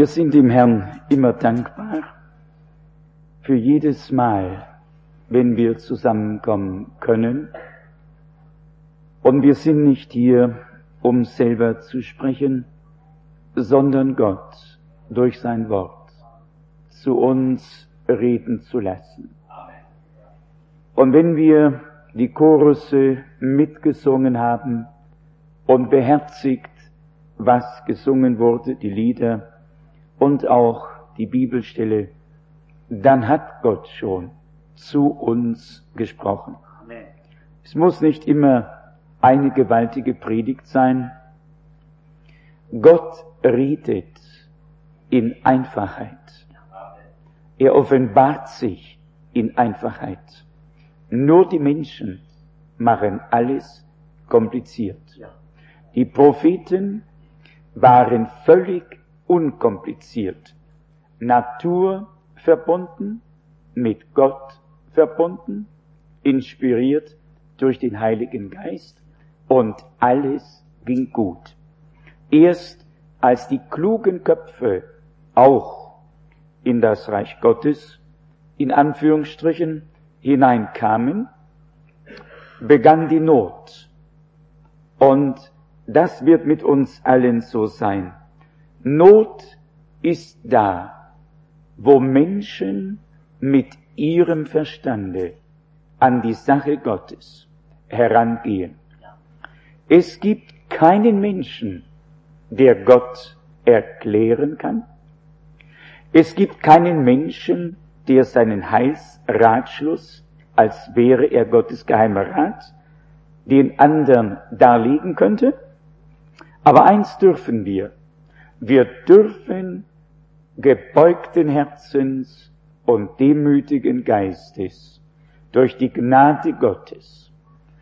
Wir sind dem Herrn immer dankbar für jedes Mal, wenn wir zusammenkommen können. Und wir sind nicht hier, um selber zu sprechen, sondern Gott durch sein Wort zu uns reden zu lassen. Und wenn wir die Chorusse mitgesungen haben und beherzigt, was gesungen wurde, die Lieder und auch die Bibelstelle, dann hat Gott schon zu uns gesprochen. Amen. Es muss nicht immer eine gewaltige Predigt sein. Gott redet in Einfachheit. Er offenbart sich in Einfachheit. Nur die Menschen machen alles kompliziert. Die Propheten waren völlig unkompliziert. Natur verbunden, mit Gott verbunden, inspiriert durch den Heiligen Geist, und alles ging gut. Erst als die klugen Köpfe auch in das Reich Gottes, in Anführungsstrichen, hineinkamen, begann die Not. Und das wird mit uns allen so sein. Not ist da, wo Menschen mit ihrem Verstande an die Sache Gottes herangehen. Es gibt keinen Menschen, der Gott erklären kann. Es gibt keinen Menschen, der seinen Heilsratschluss, als wäre er Gottes geheimer Rat, den anderen darlegen könnte. Aber eins dürfen wir. Wir dürfen gebeugten Herzens und demütigen Geistes durch die Gnade Gottes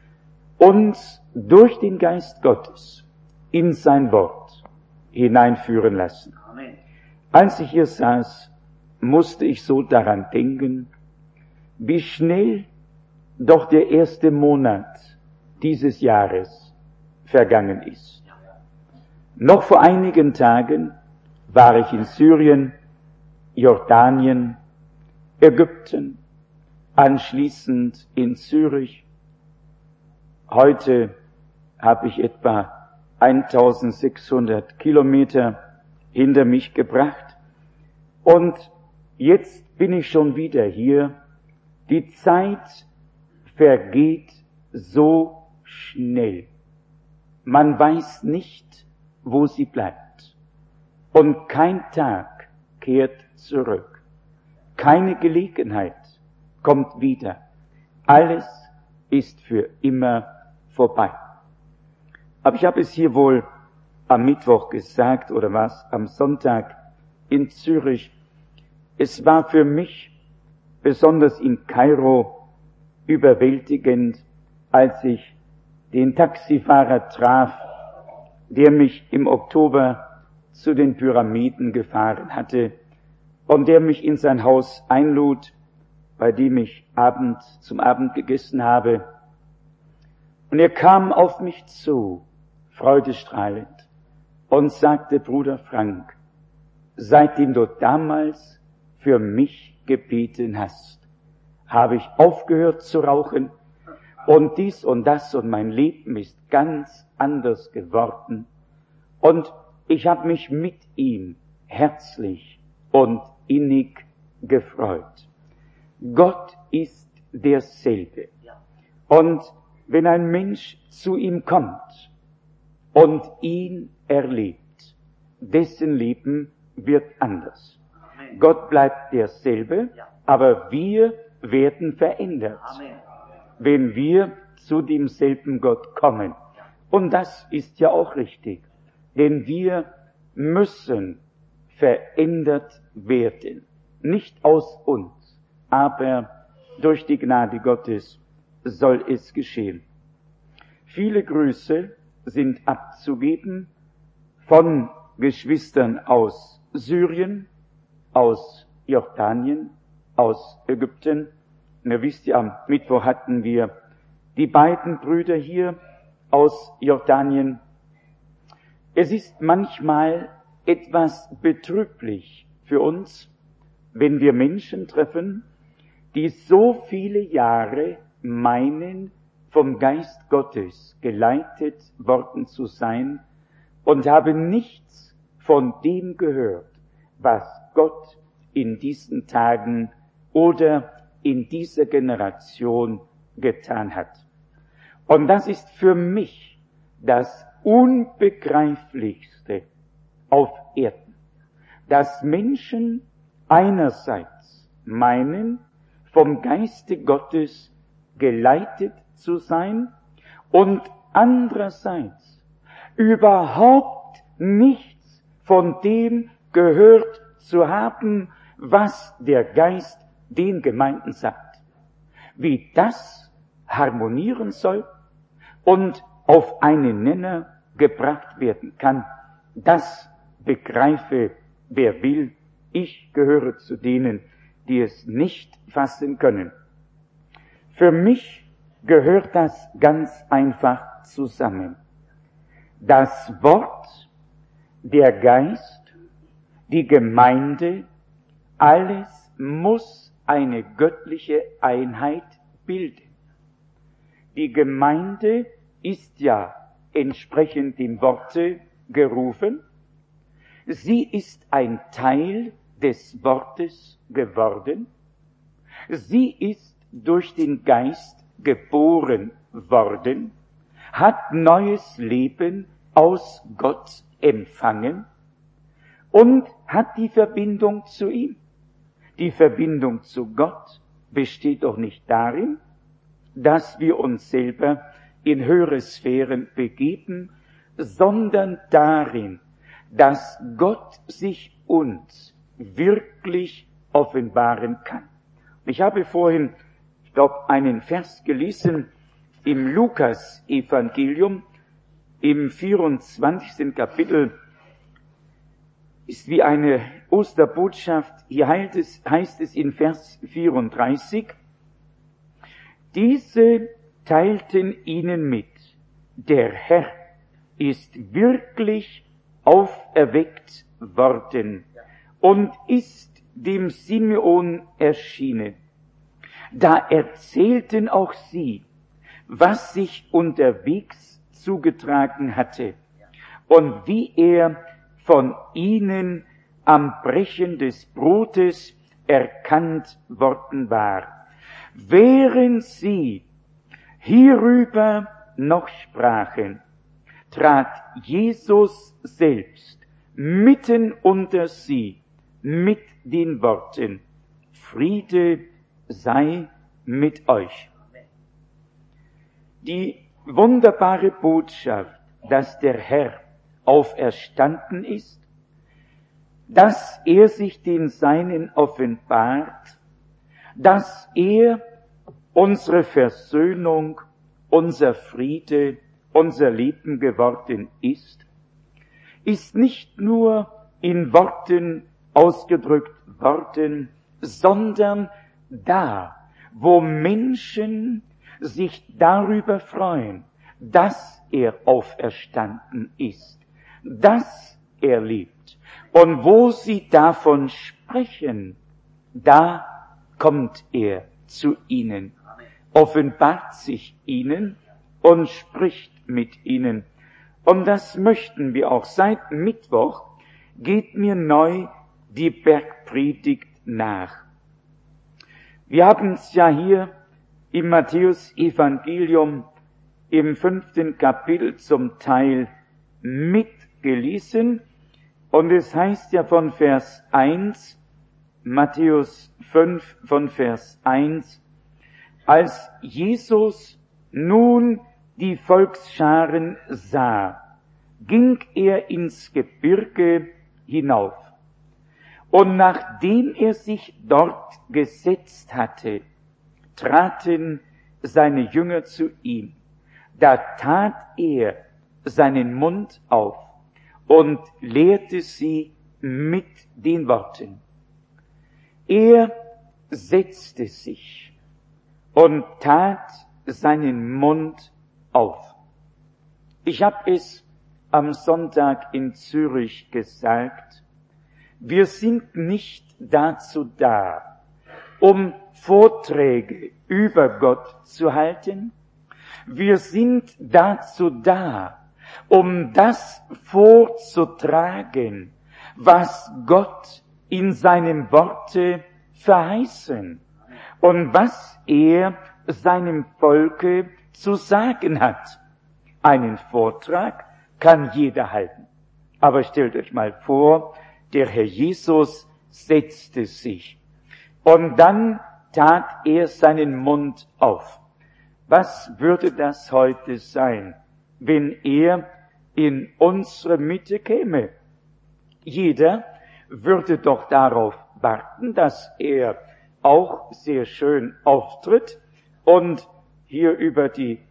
uns durch den Geist Gottes in sein Wort hineinführen lassen. Amen. Als ich hier saß, musste ich so daran denken, wie schnell doch der erste Monat dieses Jahres vergangen ist. Noch vor einigen Tagen war ich in Syrien, Jordanien, Ägypten, anschließend in Zürich. Heute habe ich etwa 1600 Kilometer hinter mich gebracht. Und jetzt bin ich schon wieder hier. Die Zeit vergeht so schnell. Man weiß nicht, wo sie bleibt. Und kein Tag kehrt zurück. Keine Gelegenheit kommt wieder. Alles ist für immer vorbei. Aber ich habe es hier wohl am Mittwoch gesagt, oder was, am Sonntag in Zürich. Es war für mich, besonders in Kairo, überwältigend, als ich den Taxifahrer traf, der mich im Oktober zu den Pyramiden gefahren hatte und der mich in sein Haus einlud, bei dem ich zum Abend gegessen habe. Und er kam auf mich zu, freudestrahlend, und sagte: Bruder Frank, seitdem du damals für mich gebeten hast, habe ich aufgehört zu rauchen, und dies und das und mein Leben ist ganz anders geworden. Und ich habe mich mit ihm herzlich und innig gefreut. Gott ist derselbe. Und wenn ein Mensch zu ihm kommt und ihn erlebt, dessen Leben wird anders. Amen. Gott bleibt derselbe, aber wir werden verändert. Amen. Wenn wir zu demselben Gott kommen. Und das ist ja auch richtig. Denn wir müssen verändert werden. Nicht aus uns, aber durch die Gnade Gottes soll es geschehen. Viele Grüße sind abzugeben von Geschwistern aus Syrien, aus Jordanien, aus Ägypten. Und ihr wisst ja, am Mittwoch hatten wir die beiden Brüder hier aus Jordanien. Es ist manchmal etwas betrüblich für uns, wenn wir Menschen treffen, die so viele Jahre meinen, vom Geist Gottes geleitet worden zu sein und haben nichts von dem gehört, was Gott in diesen Tagen oder in dieser Generation getan hat. Und das ist für mich das Unbegreiflichste auf Erden, dass Menschen einerseits meinen, vom Geiste Gottes geleitet zu sein und andererseits überhaupt nichts von dem gehört zu haben, was der Geist den Gemeinden sagt. Wie das harmonieren soll und auf einen Nenner gebracht werden kann, das begreife, wer will. Ich gehöre zu denen, die es nicht fassen können. Für mich gehört das ganz einfach zusammen. Das Wort, der Geist, die Gemeinde, alles muss eine göttliche Einheit bilden. Die Gemeinde ist ja entsprechend dem Worte gerufen. Sie ist ein Teil des Wortes geworden. Sie ist durch den Geist geboren worden, hat neues Leben aus Gott empfangen und hat die Verbindung zu ihm. Die Verbindung zu Gott besteht doch nicht darin, dass wir uns selber in höhere Sphären begeben, sondern darin, dass Gott sich uns wirklich offenbaren kann. Ich habe vorhin, ich glaube, einen Vers gelesen im Lukas-Evangelium, im 24. Kapitel, ist wie eine Osterbotschaft. Hier heißt es in Vers 34, diese teilten ihnen mit, der Herr ist wirklich auferweckt worden und ist dem Simeon erschienen. Da erzählten auch sie, was sich unterwegs zugetragen hatte und wie er von ihnen am Brechen des Brotes erkannt worden war. Während sie hierüber noch sprachen, trat Jesus selbst mitten unter sie mit den Worten, Friede sei mit euch. Die wunderbare Botschaft, dass der Herr auferstanden ist, dass er sich den Seinen offenbart, dass er unsere Versöhnung, unser Friede, unser Leben geworden ist nicht nur in Worten ausgedrückt worden, sondern da, wo Menschen sich darüber freuen, dass er auferstanden ist, dass er lebt. Und wo sie davon sprechen, da kommt er zu ihnen, offenbart sich ihnen und spricht mit ihnen. Und das möchten wir auch. Seit Mittwoch geht mir neu die Bergpredigt nach. Wir haben es ja hier im Matthäus-Evangelium im 5. Kapitel zum Teil mitgelesen. Und es heißt ja von Vers 1, Matthäus 5 von Vers 1, als Jesus nun die Volksscharen sah, ging er ins Gebirge hinauf. Und nachdem er sich dort gesetzt hatte, traten seine Jünger zu ihm. Da tat er seinen Mund auf und lehrte sie mit den Worten. Er setzte sich und tat seinen Mund auf. Ich habe es am Sonntag in Zürich gesagt, wir sind nicht dazu da, um Vorträge über Gott zu halten. Wir sind dazu da, um das vorzutragen, was Gott in seinem Worte verheißen und was er seinem Volke zu sagen hat. Einen Vortrag kann jeder halten. Aber stellt euch mal vor, der Herr Jesus setzte sich und dann tat er seinen Mund auf. Was würde das heute sein, wenn er in unsere Mitte käme? Jeder würde doch darauf warten, dass er auch sehr schön auftritt und hier über die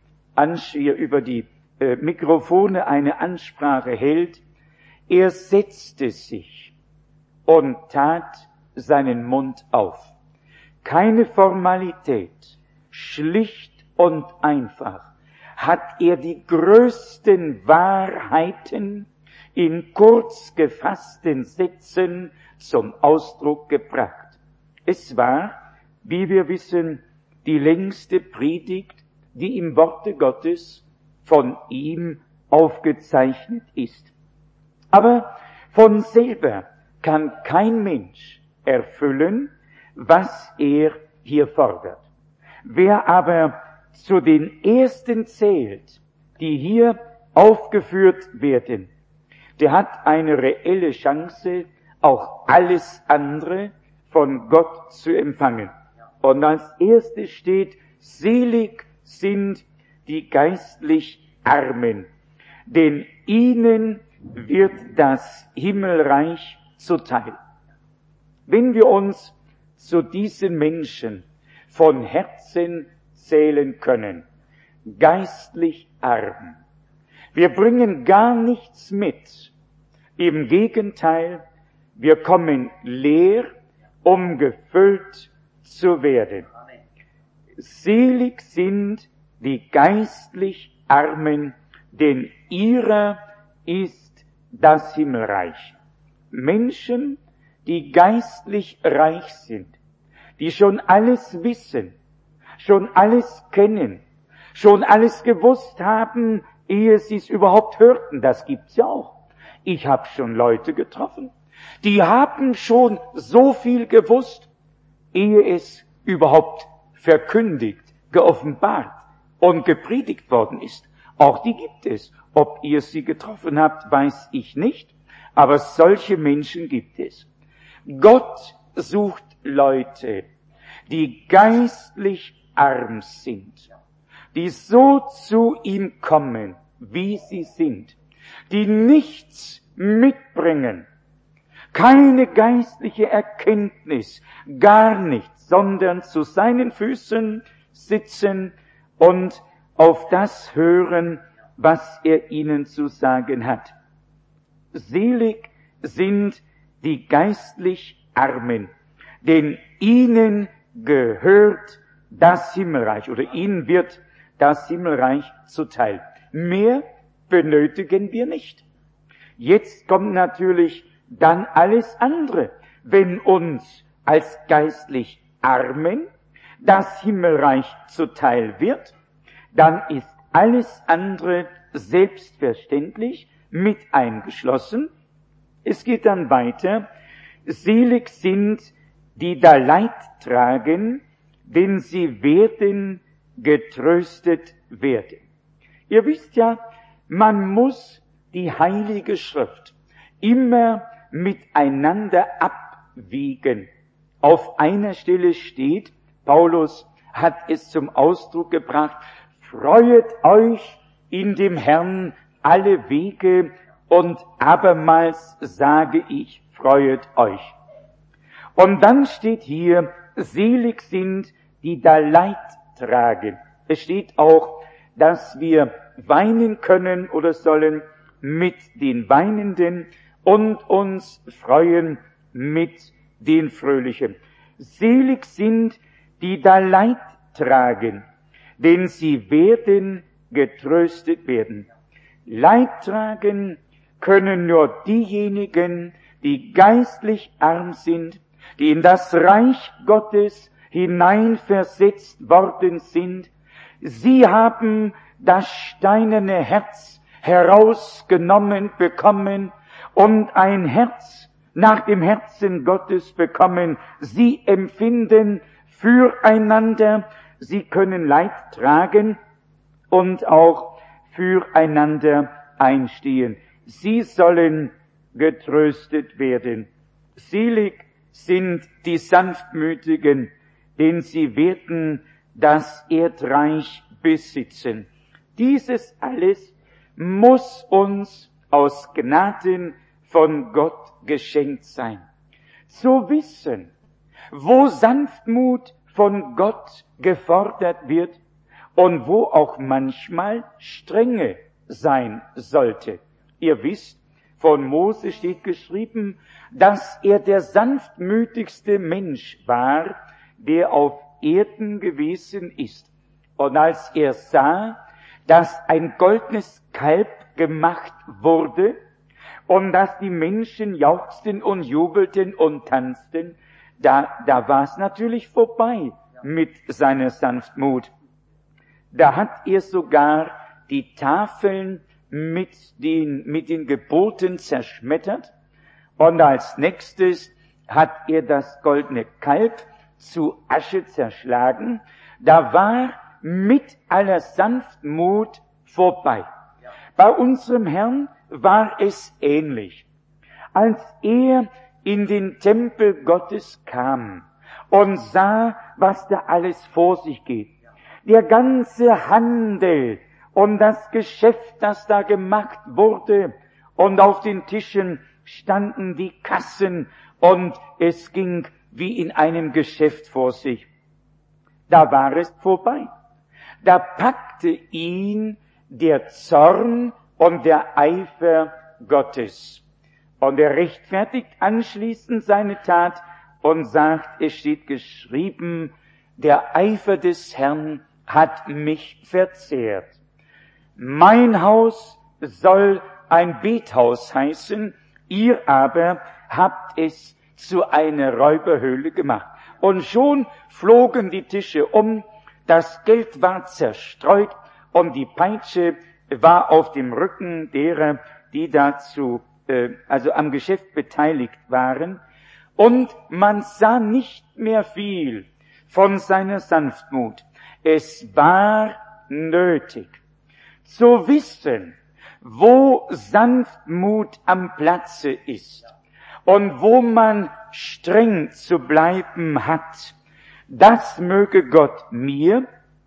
Mikrofone eine Ansprache hält. Er setzte sich und tat seinen Mund auf. Keine Formalität, schlicht und einfach hat er die größten Wahrheiten in kurz gefassten Sätzen zum Ausdruck gebracht. Es war, wie wir wissen, die längste Predigt, die im Worte Gottes von ihm aufgezeichnet ist. Aber von selber kann kein Mensch erfüllen, was er hier fordert. Wer aber zu den Ersten zählt, die hier aufgeführt werden, der hat eine reelle Chance, auch alles andere von Gott zu empfangen. Und als erstes steht, selig sind die geistlich Armen, denn ihnen wird das Himmelreich zuteil. Wenn wir uns zu diesen Menschen von Herzen zählen können, geistlich arm, wir bringen gar nichts mit. Im Gegenteil, wir kommen leer, um gefüllt zu werden. Selig sind die geistlich Armen, denn ihrer ist das Himmelreich. Menschen, die geistlich reich sind, die schon alles wissen, schon alles kennen, schon alles gewusst haben, ehe sie es überhaupt hörten. Das gibt's ja auch. Ich habe schon Leute getroffen, die haben schon so viel gewusst, ehe es überhaupt verkündigt, geoffenbart und gepredigt worden ist. Auch die gibt es. Ob ihr sie getroffen habt, weiß ich nicht, aber solche Menschen gibt es. Gott sucht Leute, die geistlich arm sind, die so zu ihm kommen, wie sie sind, die nichts mitbringen, keine geistliche Erkenntnis, gar nichts, sondern zu seinen Füßen sitzen und auf das hören, was er ihnen zu sagen hat. Selig sind die geistlich Armen, denn ihnen gehört das Himmelreich oder ihnen wird das Himmelreich zuteil. Mehr benötigen wir nicht. Jetzt kommt natürlich dann alles andere. Wenn uns als geistlich Armen das Himmelreich zuteil wird, dann ist alles andere selbstverständlich mit eingeschlossen. Es geht dann weiter. Selig sind, die da Leid tragen, denn sie werden getröstet werden. Ihr wisst ja, man muss die Heilige Schrift immer miteinander abwiegen. Auf einer Stelle steht, Paulus hat es zum Ausdruck gebracht, freuet euch in dem Herrn alle Wege, und abermals sage ich, freuet euch. Und dann steht hier, selig sind, die da Leid tragen. Es steht auch, dass wir weinen können oder sollen mit den Weinenden und uns freuen mit den Fröhlichen. Selig sind, die da Leid tragen, denn sie werden getröstet werden. Leid tragen können nur diejenigen, die geistlich arm sind, die in das Reich Gottes hineinversetzt worden sind. Sie haben das steinerne Herz herausgenommen bekommen und ein Herz nach dem Herzen Gottes bekommen. Sie empfinden füreinander, sie können Leid tragen und auch füreinander einstehen. Sie sollen getröstet werden. Selig sind die Sanftmütigen, denn sie werden das Erdreich besitzen. Dieses alles muss uns aus Gnaden von Gott geschenkt sein. Zu wissen, wo Sanftmut von Gott gefordert wird und wo auch manchmal Strenge sein sollte. Ihr wisst, von Mose steht geschrieben, dass er der sanftmütigste Mensch war, der auf Erden gewesen ist. Und als er sah, dass ein goldenes Kalb gemacht wurde und dass die Menschen jauchzten und jubelten und tanzten, da war es natürlich vorbei mit seiner Sanftmut. Da hat er sogar die Tafeln mit den Geboten zerschmettert und als nächstes hat er das goldene Kalb zu Asche zerschlagen. Da war mit aller Sanftmut vorbei. Bei unserem Herrn war es ähnlich. Als er in den Tempel Gottes kam und sah, was da alles vor sich geht, der ganze Handel und das Geschäft, das da gemacht wurde, und auf den Tischen standen die Kassen und es ging wie in einem Geschäft vor sich. Da war es vorbei. Da packte ihn der Zorn und der Eifer Gottes. Und er rechtfertigt anschließend seine Tat und sagt, es steht geschrieben, der Eifer des Herrn hat mich verzehrt. Mein Haus soll ein Bethaus heißen, ihr aber habt es zu einer Räuberhöhle gemacht. Und schon flogen die Tische um, das Geld war zerstreut und die Peitsche war auf dem Rücken derer, die dazu, also am Geschäft beteiligt waren. Und man sah nicht mehr viel von seiner Sanftmut. Es war nötig zu wissen, wo Sanftmut am Platze ist und wo man streng zu bleiben hat. Das möge Gott mir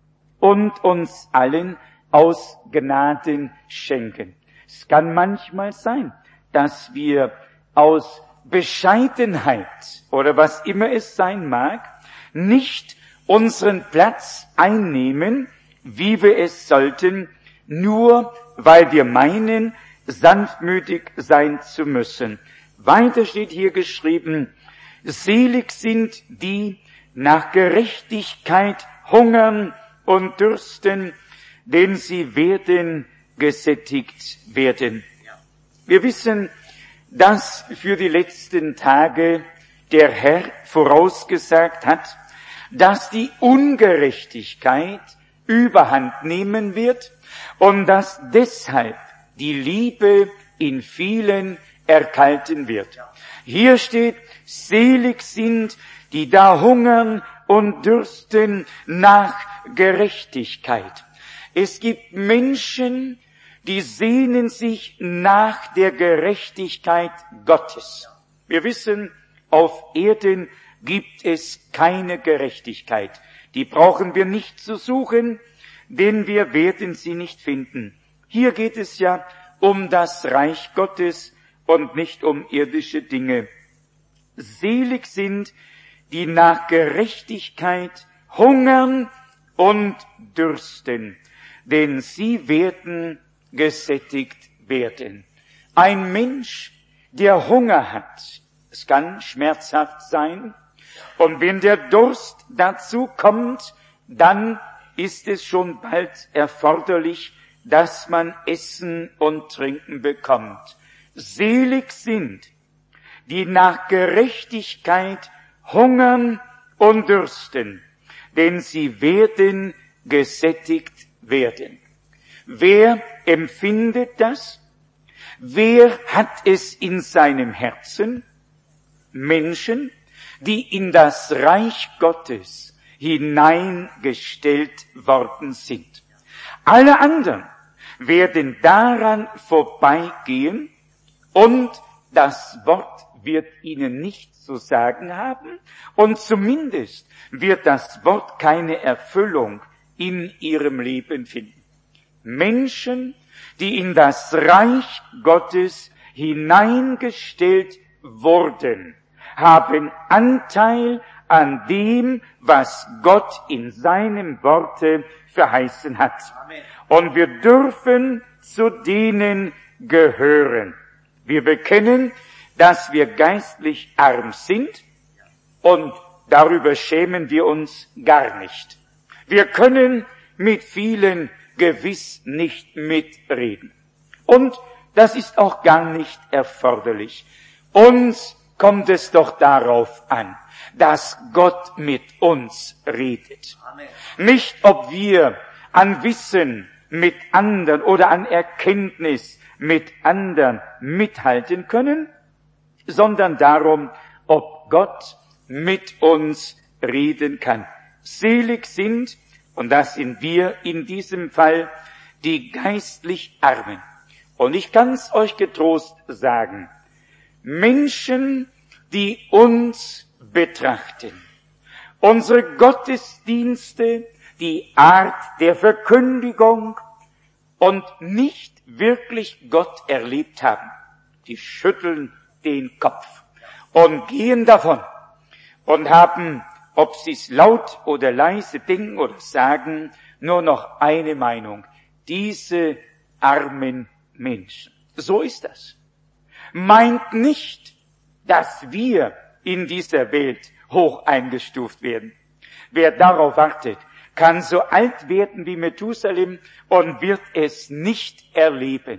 und uns allen aus Gnaden schenken. Es kann manchmal sein, dass wir aus Bescheidenheit oder was immer es sein mag, nicht unseren Platz einnehmen, wie wir es sollten, nur weil wir meinen, sanftmütig sein zu müssen. Weiter steht hier geschrieben, selig sind die nach Gerechtigkeit hungern und dürsten, denn sie werden gesättigt werden. Wir wissen, dass für die letzten Tage der Herr vorausgesagt hat, dass die Ungerechtigkeit Überhand nehmen wird und dass deshalb die Liebe in vielen erkalten wird. Hier steht, selig sind, die da hungern und dürsten nach Gerechtigkeit. Es gibt Menschen, die sehnen sich nach der Gerechtigkeit Gottes. Wir wissen, auf Erden gibt es keine Gerechtigkeit. Die brauchen wir nicht zu suchen, denn wir werden sie nicht finden. Hier geht es ja um das Reich Gottes und nicht um irdische Dinge. Selig sind, die nach Gerechtigkeit hungern und dürsten, denn sie werden gesättigt werden. Ein Mensch, der Hunger hat, es kann schmerzhaft sein, und wenn der Durst dazu kommt, dann ist es schon bald erforderlich, dass man Essen und Trinken bekommt. Selig sind, die nach Gerechtigkeit hungern und dürsten, denn sie werden gesättigt werden. Wer empfindet das? Wer hat es in seinem Herzen? Menschen, die in das Reich Gottes hineingestellt worden sind. Alle anderen werden daran vorbeigehen und das Wort wird ihnen nichts zu sagen haben und zumindest wird das Wort keine Erfüllung in ihrem Leben finden. Menschen, die in das Reich Gottes hineingestellt wurden, haben Anteil an dem, was Gott in seinem Worte verheißen hat. Amen. Und wir dürfen zu denen gehören. Wir bekennen, dass wir geistlich arm sind und darüber schämen wir uns gar nicht. Wir können mit vielen gewiss nicht mitreden. Und das ist auch gar nicht erforderlich. Uns kommt es doch darauf an, dass Gott mit uns redet. Amen. Nicht, ob wir an Wissen mit anderen oder an Erkenntnis mit anderen mithalten können, sondern darum, ob Gott mit uns reden kann. Selig sind, und das sind wir in diesem Fall, die geistlich Armen. Und ich kann's euch getrost sagen, Menschen, die uns betrachten, unsere Gottesdienste, die Art der Verkündigung und nicht wirklich Gott erlebt haben, die schütteln den Kopf und gehen davon und haben, ob sie es laut oder leise denken oder sagen, nur noch eine Meinung: diese armen Menschen. So ist das. Meint nicht, dass wir in dieser Welt hoch eingestuft werden. Wer darauf wartet, kann so alt werden wie Methusalem und wird es nicht erleben.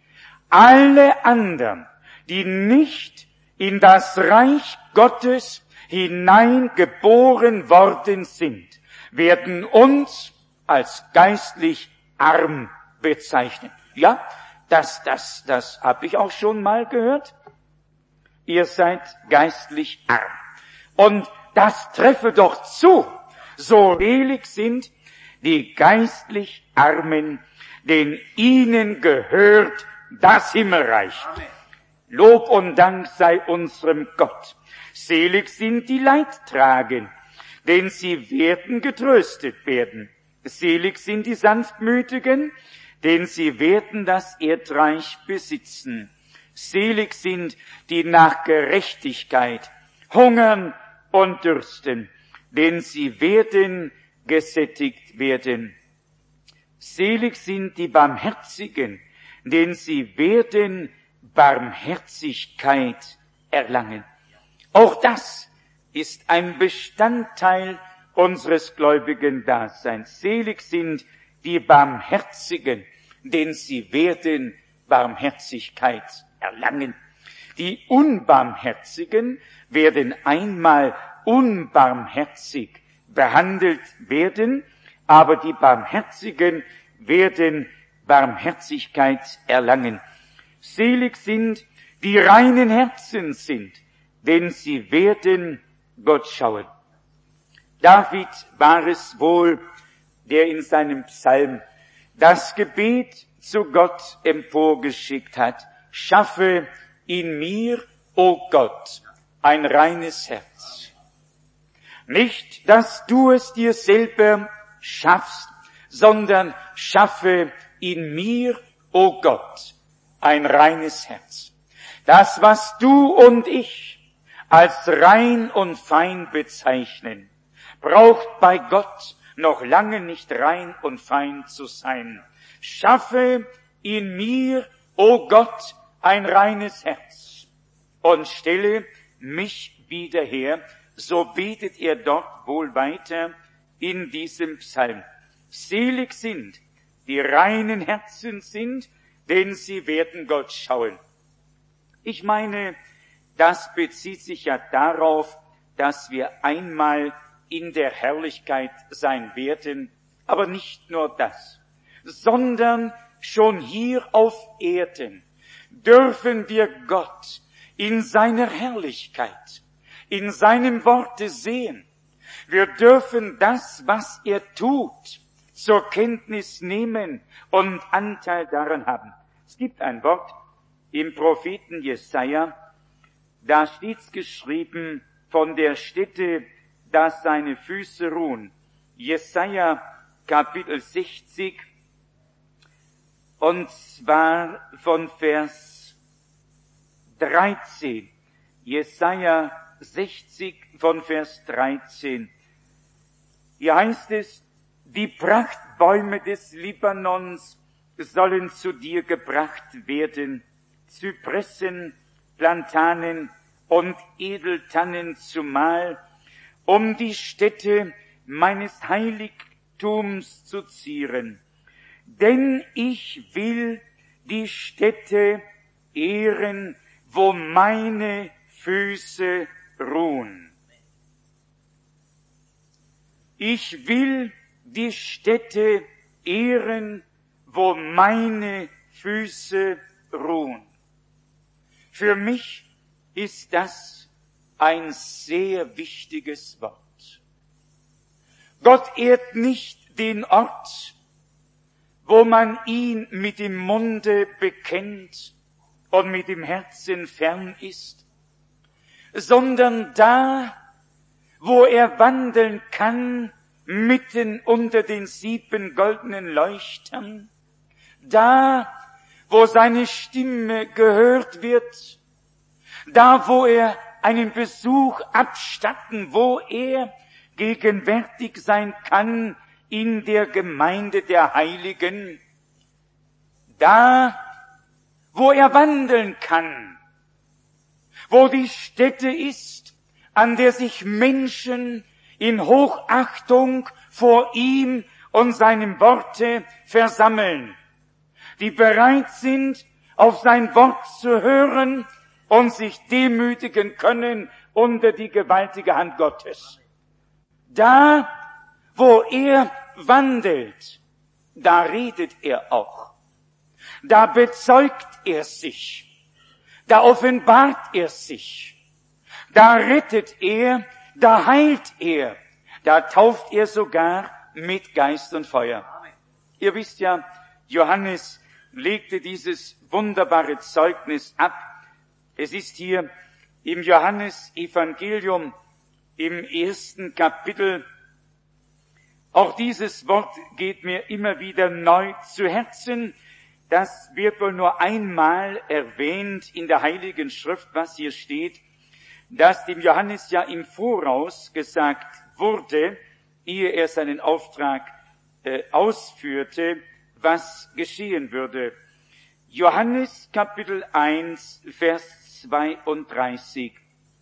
Alle anderen, die nicht in das Reich Gottes hineingeboren worden sind, werden uns als geistlich arm bezeichnen. Ja, das habe ich auch schon mal gehört. Ihr seid geistlich arm. Und das treffe doch zu. So selig sind die geistlich Armen, denn ihnen gehört das Himmelreich. Amen. Lob und Dank sei unserem Gott. Selig sind die Leid tragen, denn sie werden getröstet werden. Selig sind die Sanftmütigen, denn sie werden das Erdreich besitzen. Selig sind die nach Gerechtigkeit hungern und dürsten, denn sie werden gesättigt werden. Selig sind die Barmherzigen, denn sie werden Barmherzigkeit erlangen. Auch das ist ein Bestandteil unseres gläubigen Daseins. Selig sind die Barmherzigen, denn sie werden Barmherzigkeit erlangen. Die Unbarmherzigen werden einmal unbarmherzig behandelt werden, aber die Barmherzigen werden Barmherzigkeit erlangen. Selig sind, die reinen Herzens sind, denn sie werden Gott schauen. David war es wohl, der in seinem Psalm das Gebet zu Gott emporgeschickt hat: Schaffe in mir, o Gott, ein reines Herz. Nicht, dass du es dir selber schaffst, sondern schaffe in mir, o Gott, ein reines Herz. Das, was du und ich als rein und fein bezeichnen, braucht bei Gott noch lange nicht rein und fein zu sein. Schaffe in mir, o Gott, ein reines Herz und stelle mich wieder her. So betet er dort wohl weiter in diesem Psalm. Selig sind, die reinen Herzen sind, denn sie werden Gott schauen. Ich meine, das bezieht sich ja darauf, dass wir einmal in der Herrlichkeit sein werden, aber nicht nur das, sondern schon hier auf Erden dürfen wir Gott in seiner Herrlichkeit, in seinem Worte sehen. Wir dürfen das, was er tut, zur Kenntnis nehmen und Anteil daran haben. Es gibt ein Wort im Propheten Jesaja, da steht's geschrieben von der Stätte, dass seine Füße ruhen. Jesaja Kapitel 60, und zwar von Vers 13. Jesaja 60 von Vers 13. Hier heißt es, die Prachtbäume des Libanons sollen zu dir gebracht werden, Zypressen, Platanen und Edeltannen zumal, um die Stätte meines Heiligtums zu zieren. Denn ich will die Stätte ehren, wo meine Füße ruhen. Ich will die Stätte ehren, wo meine Füße ruhen. Für mich ist das ein sehr wichtiges Wort. Gott ehrt nicht den Ort, wo man ihn mit dem Munde bekennt und mit dem Herzen fern ist, sondern da, wo er wandeln kann, mitten unter den 7 goldenen Leuchtern, da, wo seine Stimme gehört wird, da, wo er einen Besuch abstatten, wo er gegenwärtig sein kann in der Gemeinde der Heiligen, da, wo er wandeln kann, wo die Stätte ist, an der sich Menschen in Hochachtung vor ihm und seinem Worte versammeln, die bereit sind, auf sein Wort zu hören und sich demütigen können unter die gewaltige Hand Gottes. Da, wo er wandelt, da redet er auch. Da bezeugt er sich. Da offenbart er sich. Da rettet er, da heilt er. Da tauft er sogar mit Geist und Feuer. Ihr wisst ja, Johannes legte dieses wunderbare Zeugnis ab. Es ist hier im Johannesevangelium im 1. Kapitel. Auch dieses Wort geht mir immer wieder neu zu Herzen. Das wird wohl nur einmal erwähnt in der Heiligen Schrift, was hier steht, dass dem Johannes ja im Voraus gesagt wurde, ehe er seinen Auftrag ausführte, was geschehen würde. Johannes Kapitel 1, Vers 32.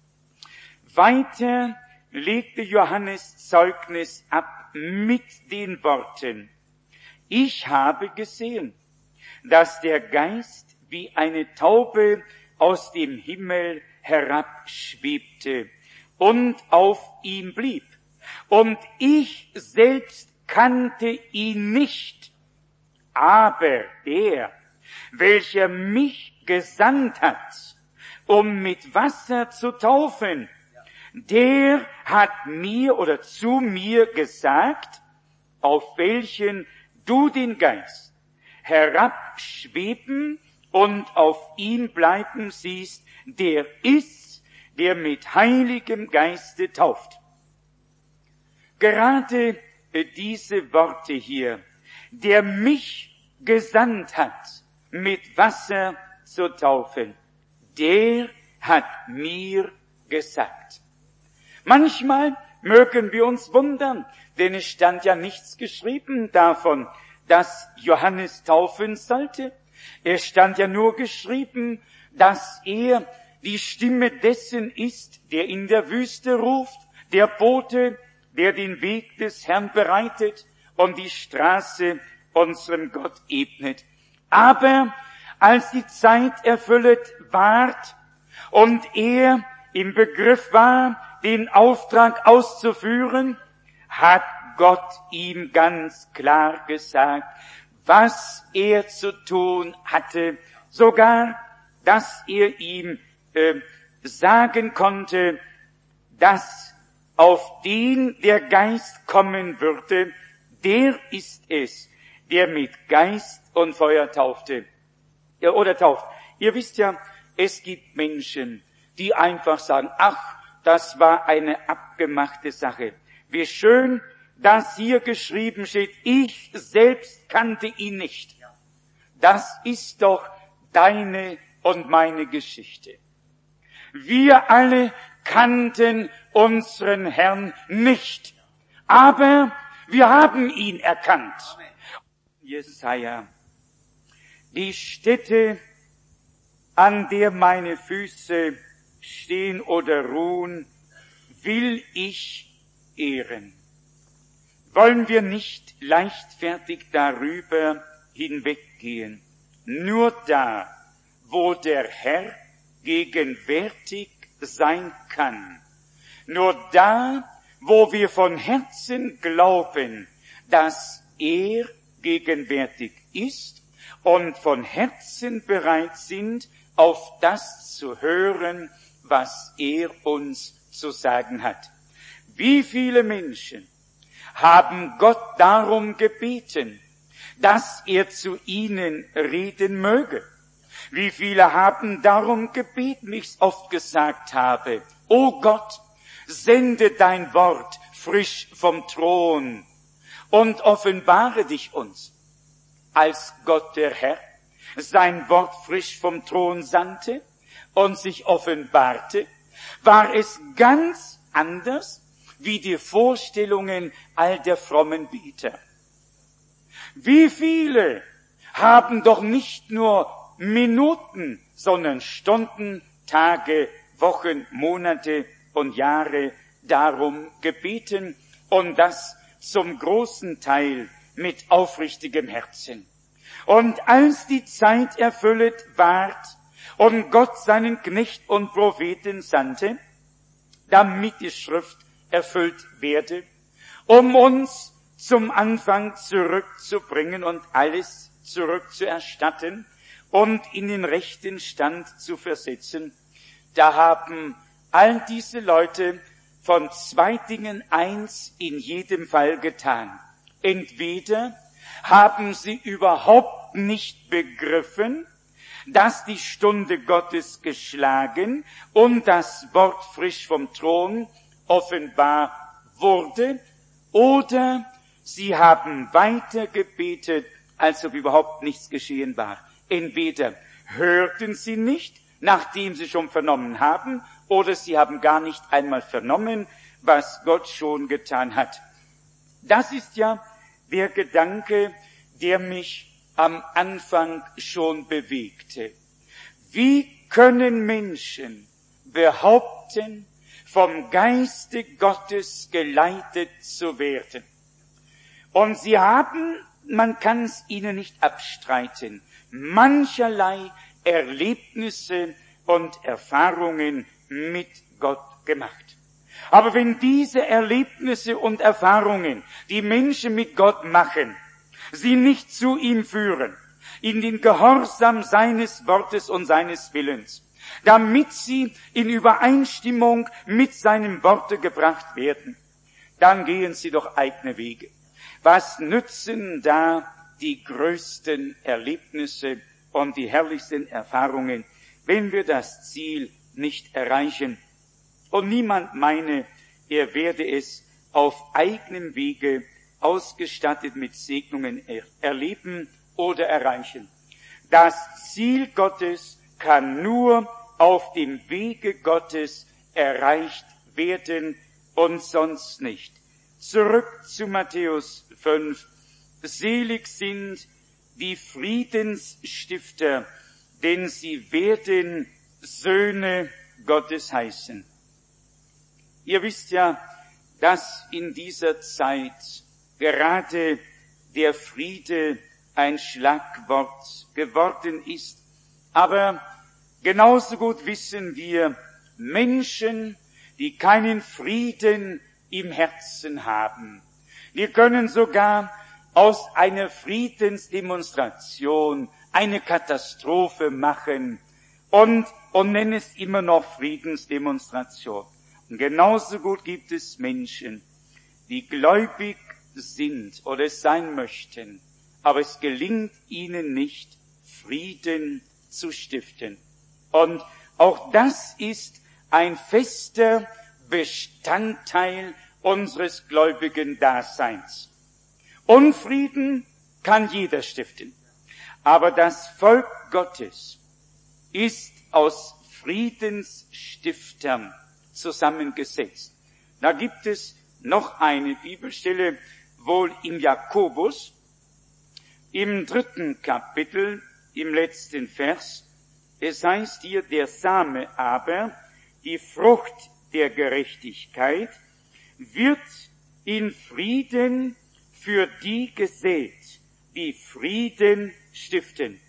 Weiter legte Johannes Zeugnis ab mit den Worten: Ich habe gesehen, dass der Geist wie eine Taube aus dem Himmel herabschwebte und auf ihm blieb. Und ich selbst kannte ihn nicht, aber der, welcher mich gesandt hat, um mit Wasser zu taufen, der hat mir oder zu mir gesagt, auf welchen du den Geist herabschweben und auf ihn bleiben siehst, der ist, der mit Heiligem Geiste tauft. Gerade diese Worte hier, der mich gesandt hat, mit Wasser zu taufen, der hat mir gesagt. Manchmal mögen wir uns wundern, denn es stand ja nichts geschrieben davon, dass Johannes taufen sollte. Es stand ja nur geschrieben, dass er die Stimme dessen ist, der in der Wüste ruft, der Bote, der den Weg des Herrn bereitet und die Straße unserem Gott ebnet. Aber als die Zeit erfüllet ward und er im Begriff war, den Auftrag auszuführen, hat Gott ihm ganz klar gesagt, was er zu tun hatte, sogar, dass er ihm sagen konnte, dass auf den der Geist kommen würde, der ist es, der mit Geist und Feuer taufte. Oder tauft. Ihr wisst ja, es gibt Menschen, die einfach sagen, ach, das war eine abgemachte Sache. Wie schön, dass hier geschrieben steht, ich selbst kannte ihn nicht. Das ist doch deine und meine Geschichte. Wir alle kannten unseren Herrn nicht, aber wir haben ihn erkannt. Jesaja, die Stätte, an der meine Füße stehen oder ruhen, will ich ehren. Wollen wir nicht leichtfertig darüber hinweggehen? Nur da, wo der Herr gegenwärtig sein kann. Nur da, wo wir von Herzen glauben, dass er gegenwärtig ist und von Herzen bereit sind, auf das zu hören, was er uns zu sagen hat. Wie viele Menschen haben Gott darum gebeten, dass er zu ihnen reden möge? Wie viele haben darum gebeten, wie ich es oft gesagt habe, o Gott, sende dein Wort frisch vom Thron und offenbare dich uns. Als Gott der Herr sein Wort frisch vom Thron sandte und sich offenbarte, war es ganz anders wie die Vorstellungen all der frommen Beter. Wie viele haben doch nicht nur Minuten, sondern Stunden, Tage, Wochen, Monate und Jahre darum gebeten und das zum großen Teil mit aufrichtigem Herzen. Und als die Zeit erfüllet ward und Gott seinen Knecht und Propheten sandte, damit die Schrift erfüllt werde, um uns zum Anfang zurückzubringen und alles zurückzuerstatten und in den rechten Stand zu versetzen, da haben all diese Leute von zwei Dingen eins in jedem Fall getan. Entweder haben sie überhaupt nicht begriffen, dass die Stunde Gottes geschlagen und das Wort frisch vom Thron offenbar wurde, oder sie haben weiter gebetet, als ob überhaupt nichts geschehen war. Entweder hörten sie nicht, nachdem sie schon vernommen haben, oder sie haben gar nicht einmal vernommen, was Gott schon getan hat. Das ist ja der Gedanke, der mich am Anfang schon bewegte. Wie können Menschen behaupten, vom Geiste Gottes geleitet zu werden? Und sie haben, man kann es ihnen nicht abstreiten, mancherlei Erlebnisse und Erfahrungen mit Gott gemacht. Aber wenn diese Erlebnisse und Erfahrungen, die Menschen mit Gott machen, sie nicht zu ihm führen, in den Gehorsam seines Wortes und seines Willens, damit sie in Übereinstimmung mit seinem Worte gebracht werden, dann gehen sie doch eigene Wege. Was nützen da die größten Erlebnisse und die herrlichsten Erfahrungen, wenn wir das Ziel nicht erreichen? Und niemand meine, er werde es auf eigenem Wege ausgestattet mit Segnungen erleben oder erreichen. Das Ziel Gottes kann nur auf dem Wege Gottes erreicht werden und sonst nicht. Zurück zu Matthäus 5. Selig sind die Friedensstifter, denn sie werden Söhne Gottes heißen. Ihr wisst ja, dass in dieser Zeit gerade der Friede ein Schlagwort geworden ist. Aber genauso gut wissen wir, Menschen, die keinen Frieden im Herzen haben, wir können sogar aus einer Friedensdemonstration eine Katastrophe machen und nennen es immer noch Friedensdemonstration. Und genauso gut gibt es Menschen, die gläubig sind oder sein möchten, aber es gelingt ihnen nicht, Frieden zu stiften. Und auch das ist ein fester Bestandteil unseres gläubigen Daseins. Unfrieden kann jeder stiften, aber das Volk Gottes ist aus Friedensstiftern zusammengesetzt. Da gibt es noch eine Bibelstelle, wohl im Jakobus, im 3. Kapitel, im letzten Vers. Es heißt hier, der Same aber, die Frucht der Gerechtigkeit, wird in Frieden für die gesät, die Frieden stiften.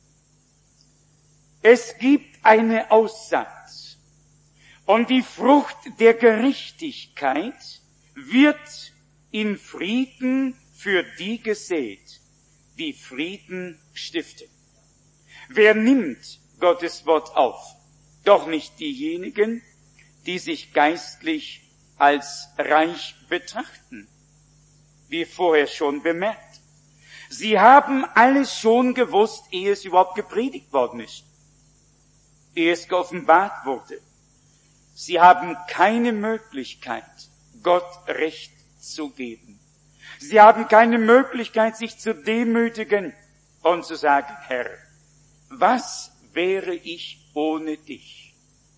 Es gibt eine Aussaat, und die Frucht der Gerechtigkeit wird in Frieden für die gesät, die Frieden stiften. Wer nimmt Gottes Wort auf? Doch nicht diejenigen, die sich geistlich als reich betrachten, wie vorher schon bemerkt. Sie haben alles schon gewusst, ehe es überhaupt gepredigt worden ist, ehe es geoffenbart wurde. Sie haben keine Möglichkeit, Gott Recht zu geben. Sie haben keine Möglichkeit, sich zu demütigen und zu sagen, Herr, was wäre ich ohne dich?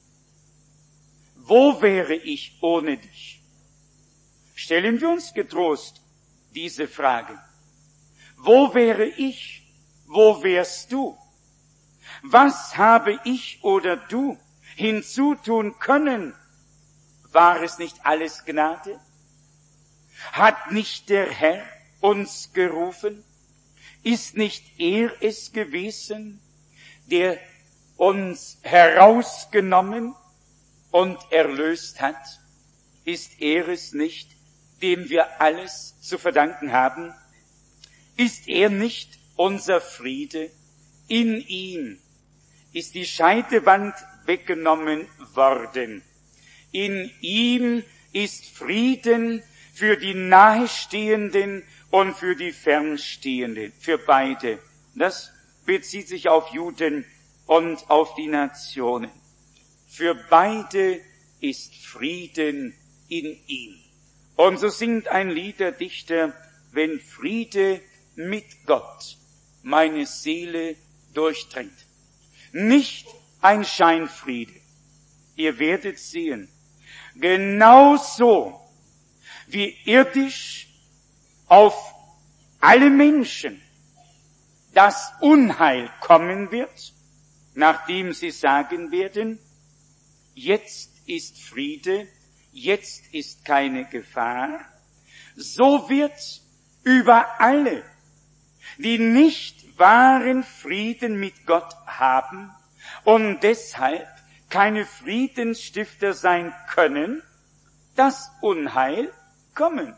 Wo wäre ich ohne dich? Stellen wir uns getrost diese Frage. Wo wäre ich? Wo wärst du? Was habe ich oder du hinzutun können? War es nicht alles Gnade? Hat nicht der Herr uns gerufen? Ist nicht er es gewesen, der uns herausgenommen und erlöst hat? Ist er es nicht, dem wir alles zu verdanken haben? Ist er nicht unser Friede? In ihm ist die Scheidewand weggenommen worden. In ihm ist Frieden für die Nahestehenden und für die Fernstehenden, für beide. Das bezieht sich auf Juden und auf die Nationen. Für beide ist Frieden in ihm. Und so singt ein Liederdichter, wenn Friede mit Gott meine Seele durchdringt. Nicht ein Scheinfriede. Ihr werdet sehen, genauso wie irdisch auf alle Menschen das Unheil kommen wird, nachdem sie sagen werden, jetzt ist Friede, jetzt ist keine Gefahr, so wird über alle, die nicht wahren Frieden mit Gott haben und deshalb keine Friedensstifter sein können, das Unheil kommen.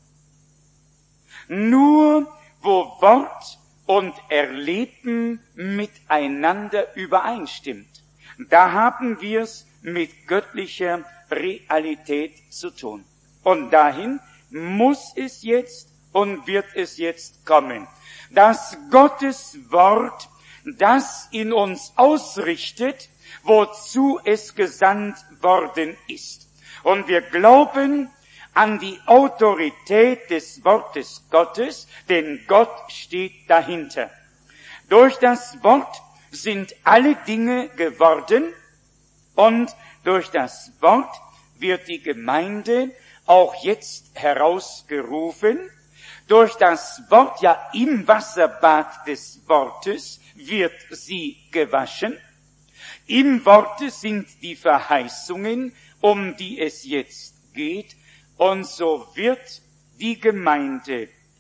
Nur wo Wort und Erleben miteinander übereinstimmt, da haben wir es mit göttlicher Realität zu tun. Und dahin muss es jetzt und wird es jetzt kommen, dass Gottes Wort das in uns ausrichtet, wozu es gesandt worden ist. Und wir glauben an die Autorität des Wortes Gottes, denn Gott steht dahinter. Durch das Wort sind alle Dinge geworden und durch das Wort wird die Gemeinde auch jetzt herausgerufen. Durch das Wort, ja im Wasserbad des Wortes, wird sie gewaschen. Im Worte sind die Verheißungen, um die es jetzt geht. Und so wird die Gemeinde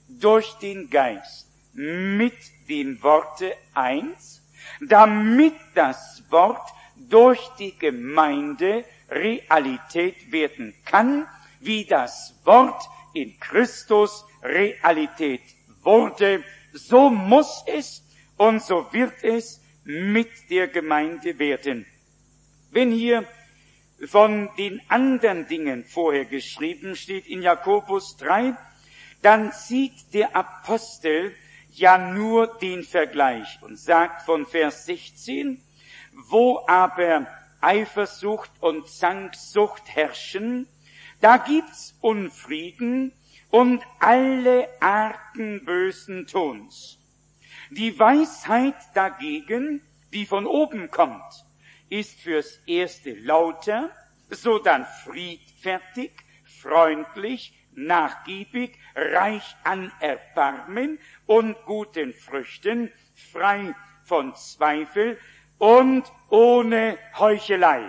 durch den Geist mit dem Worte eins, damit das Wort durch die Gemeinde Realität werden kann, wie das Wort in Christus Realität wurde. So muss es und so wird es mit der Gemeinde werden. Wenn hier von den anderen Dingen vorher geschrieben steht in Jakobus 3, dann zieht der Apostel ja nur den Vergleich und sagt von Vers 16, wo aber Eifersucht und Zanksucht herrschen, da gibt's Unfrieden und alle Arten bösen Tons. Die Weisheit dagegen, die von oben kommt, ist fürs Erste lauter, sodann friedfertig, freundlich, nachgiebig, reich an Erbarmen und guten Früchten, frei von Zweifel und ohne Heuchelei.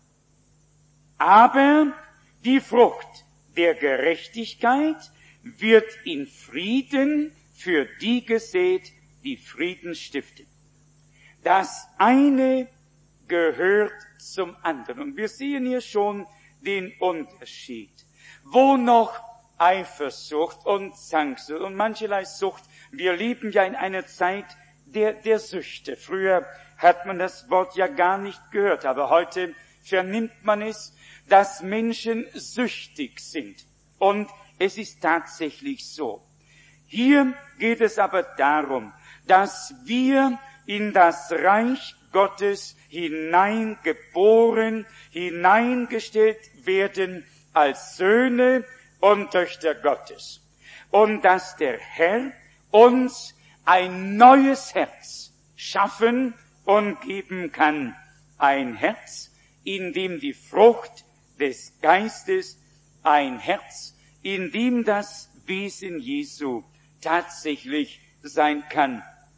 Aber die Frucht der Gerechtigkeit wird in Frieden für die gesät, die Frieden stiften. Das eine gehört zum anderen. Und wir sehen hier schon den Unterschied. Wo noch Eifersucht und Zanksucht und mancherlei Sucht. Wir leben ja in einer Zeit der Süchte. Früher hat man das Wort ja gar nicht gehört, aber heute vernimmt man es, dass Menschen süchtig sind. Und es ist tatsächlich so. Hier geht es aber darum, dass wir in das Reich Gottes hineingeboren, hineingestellt werden als Söhne und Töchter Gottes. Und dass der Herr uns ein neues Herz schaffen und geben kann. Ein Herz, in dem die Frucht des Geistes, ein Herz, in dem das Wesen Jesu tatsächlich sein kann.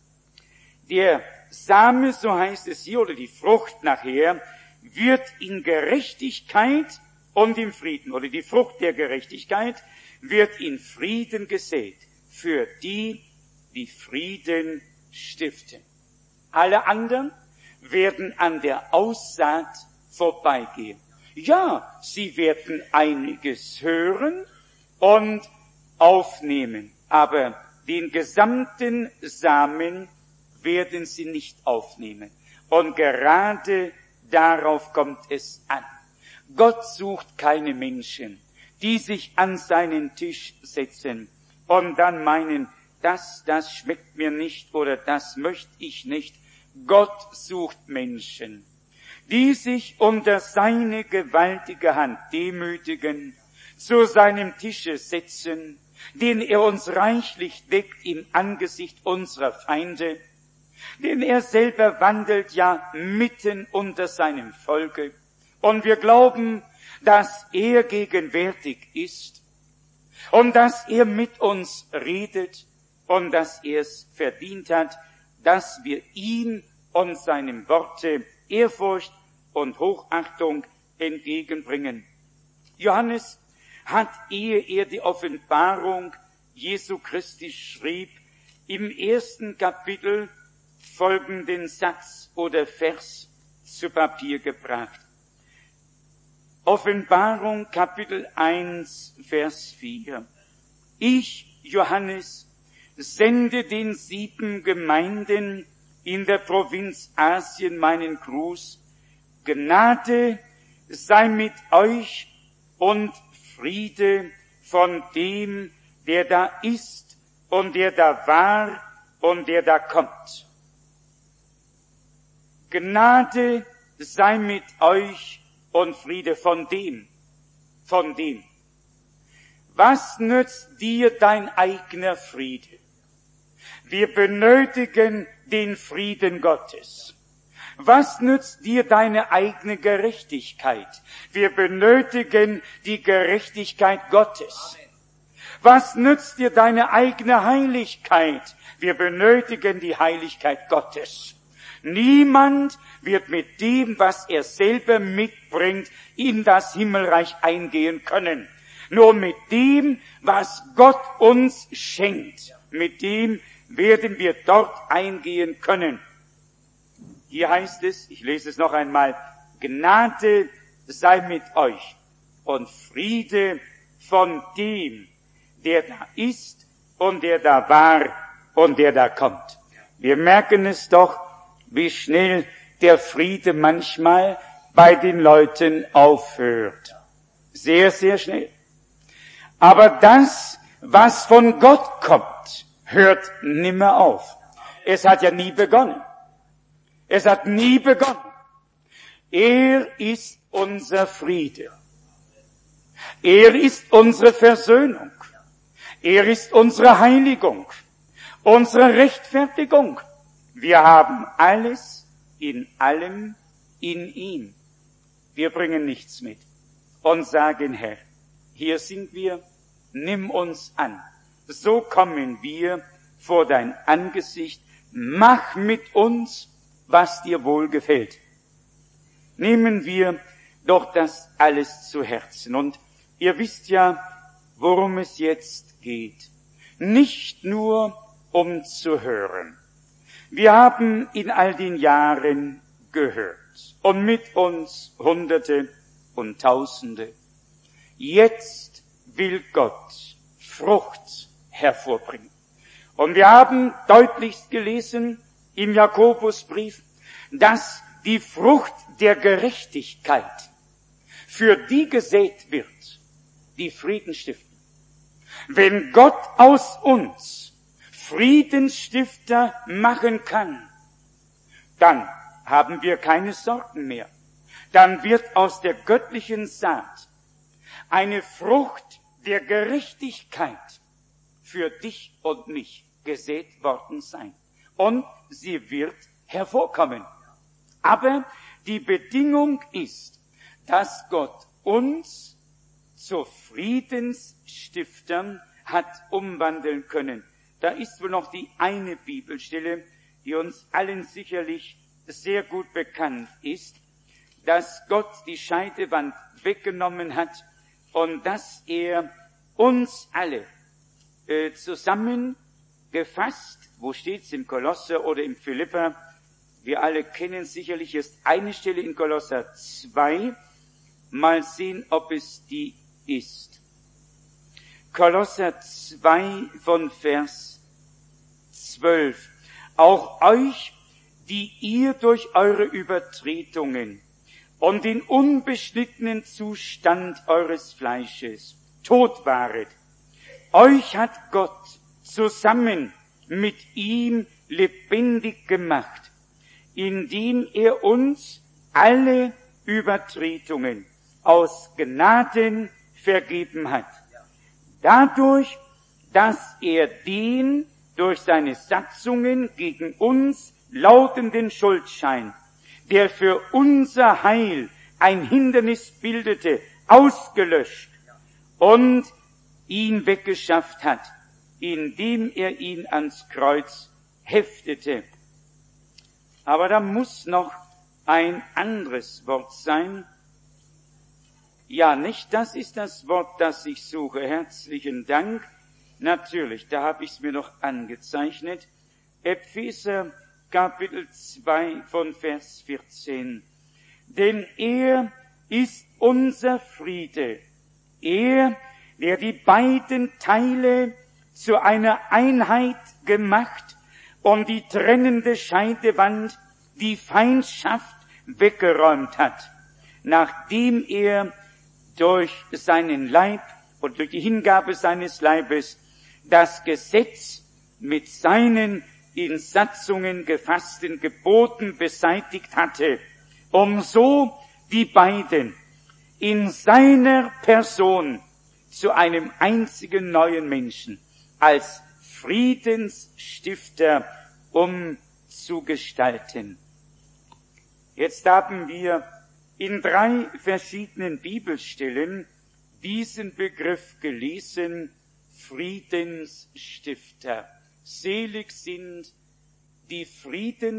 Der Same, so heißt es hier, oder die Frucht nachher, wird in Gerechtigkeit und im Frieden, oder die Frucht der Gerechtigkeit wird in Frieden gesät, für die, die Frieden stiften. Alle anderen werden an der Aussaat vorbeigehen. Ja, sie werden einiges hören und aufnehmen, aber den gesamten Samen werden sie nicht aufnehmen. Und gerade darauf kommt es an. Gott sucht keine Menschen, die sich an seinen Tisch setzen und dann meinen, das schmeckt mir nicht oder das möchte ich nicht. Gott sucht Menschen, die sich unter seine gewaltige Hand demütigen, zu seinem Tische setzen, den er uns reichlich deckt im Angesicht unserer Feinde, denn er selber wandelt ja mitten unter seinem Volke. Und wir glauben, dass er gegenwärtig ist und dass er mit uns redet und dass er es verdient hat, dass wir ihm und seinem Worte Ehrfurcht und Hochachtung entgegenbringen. Johannes hat, ehe er die Offenbarung Jesu Christi schrieb, im 1. Kapitel folgenden Satz oder Vers zu Papier gebracht. Offenbarung Kapitel 1, Vers 4. Ich, Johannes, sende den 7 Gemeinden in der Provinz Asien meinen Gruß. Gnade sei mit euch und Friede von dem, der da ist und der da war und der da kommt. Gnade sei mit euch und Friede von dem. Was nützt dir dein eigener Friede? Wir benötigen den Frieden Gottes. Was nützt dir deine eigene Gerechtigkeit? Wir benötigen die Gerechtigkeit Gottes. Was nützt dir deine eigene Heiligkeit? Wir benötigen die Heiligkeit Gottes. Niemand wird mit dem, was er selber mitbringt, in das Himmelreich eingehen können. Nur mit dem, was Gott uns schenkt, mit dem werden wir dort eingehen können. Hier heißt es, ich lese es noch einmal, Gnade sei mit euch und Friede von dem, der da ist und der da war und der da kommt. Wir merken es doch, wie schnell der Friede manchmal bei den Leuten aufhört. Sehr, sehr schnell. Aber das, was von Gott kommt, hört nimmer auf. Es hat ja nie begonnen. Es hat nie begonnen. Er ist unser Friede. Er ist unsere Versöhnung. Er ist unsere Heiligung, unsere Rechtfertigung. Wir haben alles in allem in ihm. Wir bringen nichts mit und sagen, Herr, hier sind wir, nimm uns an. So kommen wir vor dein Angesicht, mach mit uns, was dir wohl gefällt. Nehmen wir doch das alles zu Herzen. Und ihr wisst ja, worum es jetzt geht. Nicht nur um zu hören. Wir haben in all den Jahren gehört und mit uns Hunderte und Tausende. Jetzt will Gott Frucht hervorbringen. Und wir haben deutlichst gelesen im Jakobusbrief, dass die Frucht der Gerechtigkeit für die gesät wird, die Frieden stiften. Wenn Gott aus uns Friedensstifter machen kann, dann haben wir keine Sorgen mehr. Dann wird aus der göttlichen Saat eine Frucht der Gerechtigkeit für dich und mich gesät worden sein. Und sie wird hervorkommen. Aber die Bedingung ist, dass Gott uns zu Friedensstiftern hat umwandeln können. Da ist wohl noch die eine Bibelstelle, die uns allen sicherlich sehr gut bekannt ist, dass Gott die Scheidewand weggenommen hat und dass er uns alle zusammengefasst, wo steht's, im Kolosser oder im Philipper, wir alle kennen sicherlich erst eine Stelle in Kolosser 2, mal sehen, ob es die ist. Kolosser 2 von Vers 12. Auch euch, die ihr durch eure Übertretungen und den unbeschnittenen Zustand eures Fleisches tot waret, euch hat Gott zusammen mit ihm lebendig gemacht, indem er uns alle Übertretungen aus Gnaden vergeben hat. Dadurch, dass er den durch seine Satzungen gegen uns lautenden Schuldschein, der für unser Heil ein Hindernis bildete, ausgelöscht und ihn weggeschafft hat, indem er ihn ans Kreuz heftete. Aber da muss noch ein anderes Wort sein. Ja, nicht das ist das Wort, das ich suche. Herzlichen Dank. Natürlich, da habe ich es mir noch angezeichnet. Epheser Kapitel 2 von Vers 14. Denn er ist unser Friede. Er, der die beiden Teile zu einer Einheit gemacht und die trennende Scheidewand, die Feindschaft weggeräumt hat, nachdem er durch seinen Leib und durch die Hingabe seines Leibes das Gesetz mit seinen in Satzungen gefassten Geboten beseitigt hatte, um so die beiden in seiner Person zu einem einzigen neuen Menschen als Friedensstifter umzugestalten. Jetzt haben wir in 3 verschiedenen Bibelstellen diesen Begriff gelesen, Friedensstifter. Selig sind die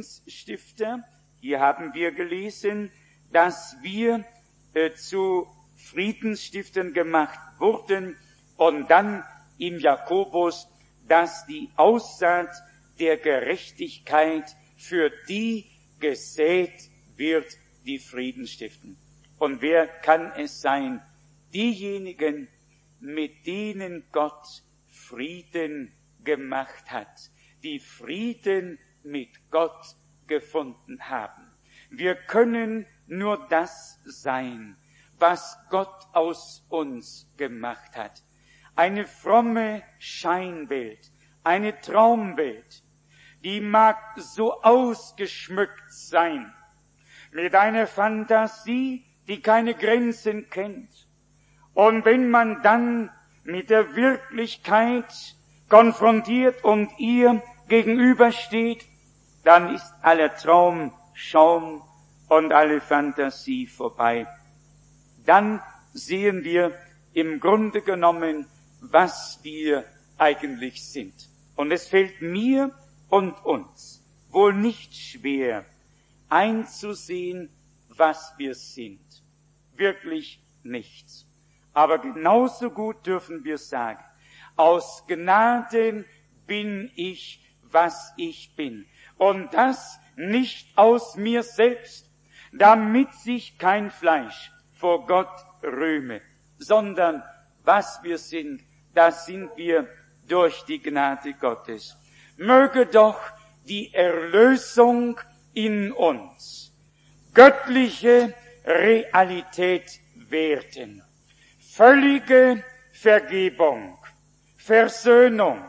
Friedensstifter. Hier haben wir gelesen, dass wir zu Friedensstiftern gemacht wurden, und dann im Jakobus, dass die Aussaat der Gerechtigkeit für die gesät wird, die Frieden stiften. Und wer kann es sein? Diejenigen, mit denen Gott Frieden gemacht hat, die Frieden mit Gott gefunden haben. Wir können nur das sein, was Gott aus uns gemacht hat. Eine fromme Scheinwelt, eine Traumwelt, die mag so ausgeschmückt sein, mit einer Fantasie, die keine Grenzen kennt. Und wenn man dann mit der Wirklichkeit konfrontiert und ihr gegenübersteht, dann ist aller Traum Schaum und alle Fantasie vorbei. Dann sehen wir im Grunde genommen, was wir eigentlich sind. Und es fällt mir und uns wohl nicht schwer, einzusehen, was wir sind. Wirklich nichts. Aber genauso gut dürfen wir sagen, aus Gnaden bin ich, was ich bin. Und das nicht aus mir selbst, damit sich kein Fleisch vor Gott rühme, sondern was wir sind, das sind wir durch die Gnade Gottes. Möge doch die Erlösung in uns göttliche Realität werden. Völlige Vergebung, Versöhnung,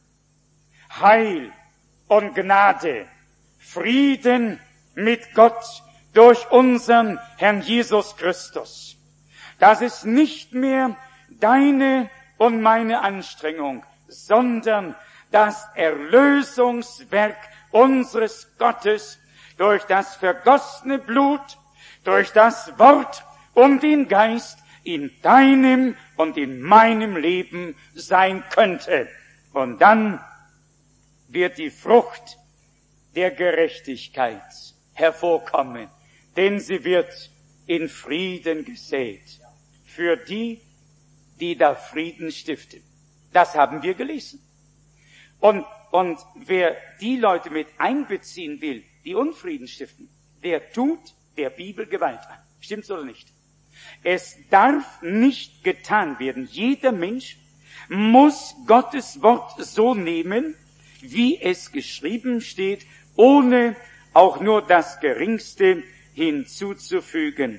Heil und Gnade, Frieden mit Gott durch unseren Herrn Jesus Christus. Dass es nicht mehr deine und meine Anstrengung, sondern das Erlösungswerk unseres Gottes durch das vergossene Blut, durch das Wort und den Geist in deinem und in meinem Leben sein könnte. Und dann wird die Frucht der Gerechtigkeit hervorkommen, denn sie wird in Frieden gesät. Für die, die da Frieden stiften. Das haben wir gelesen. Und wer die Leute mit einbeziehen will, die Unfrieden stiften, der tut der Bibel Gewalt an. Stimmt's oder nicht? Es darf nicht getan werden. Jeder Mensch muss Gottes Wort so nehmen, wie es geschrieben steht, ohne auch nur das Geringste hinzuzufügen.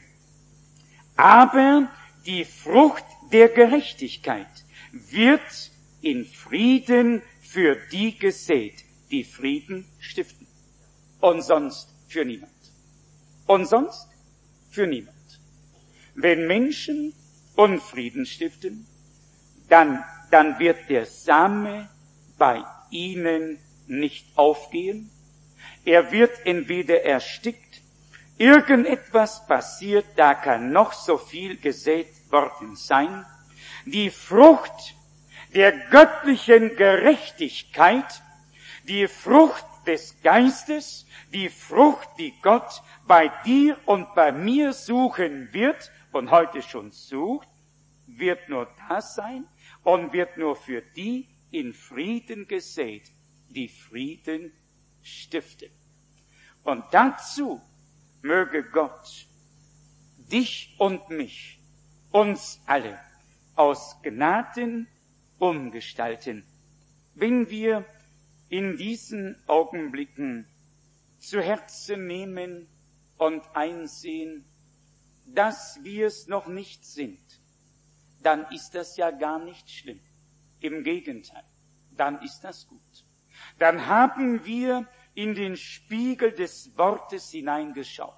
Aber die Frucht der Gerechtigkeit wird in Frieden für die gesät, die Frieden stiften. Und sonst für niemand. Und sonst für niemand. Wenn Menschen Unfrieden stiften, dann wird der Same bei ihnen nicht aufgehen. Er wird entweder erstickt, irgendetwas passiert, da kann noch so viel gesät worden sein. Die Frucht der göttlichen Gerechtigkeit, die Frucht des Geistes, die Frucht, die Gott bei dir und bei mir suchen wird und heute schon sucht, wird nur das sein und wird nur für die in Frieden gesät, die Frieden stiften. Und dazu möge Gott dich und mich, uns alle, aus Gnaden umgestalten, wenn wir in diesen Augenblicken zu Herzen nehmen und einsehen, dass wir es noch nicht sind, dann ist das ja gar nicht schlimm. Im Gegenteil, dann ist das gut. Dann haben wir in den Spiegel des Wortes hineingeschaut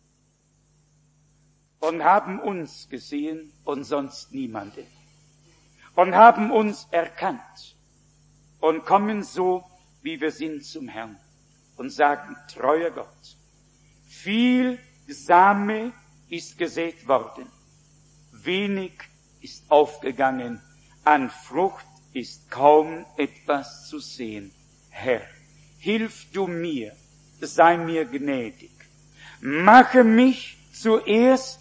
und haben uns gesehen und sonst niemanden und haben uns erkannt und kommen so, wie wir sind, zum Herrn und sagen, treuer Gott, viel Same ist gesät worden, wenig ist aufgegangen, an Frucht ist kaum etwas zu sehen. Herr, hilf du mir, sei mir gnädig, mache mich zuerst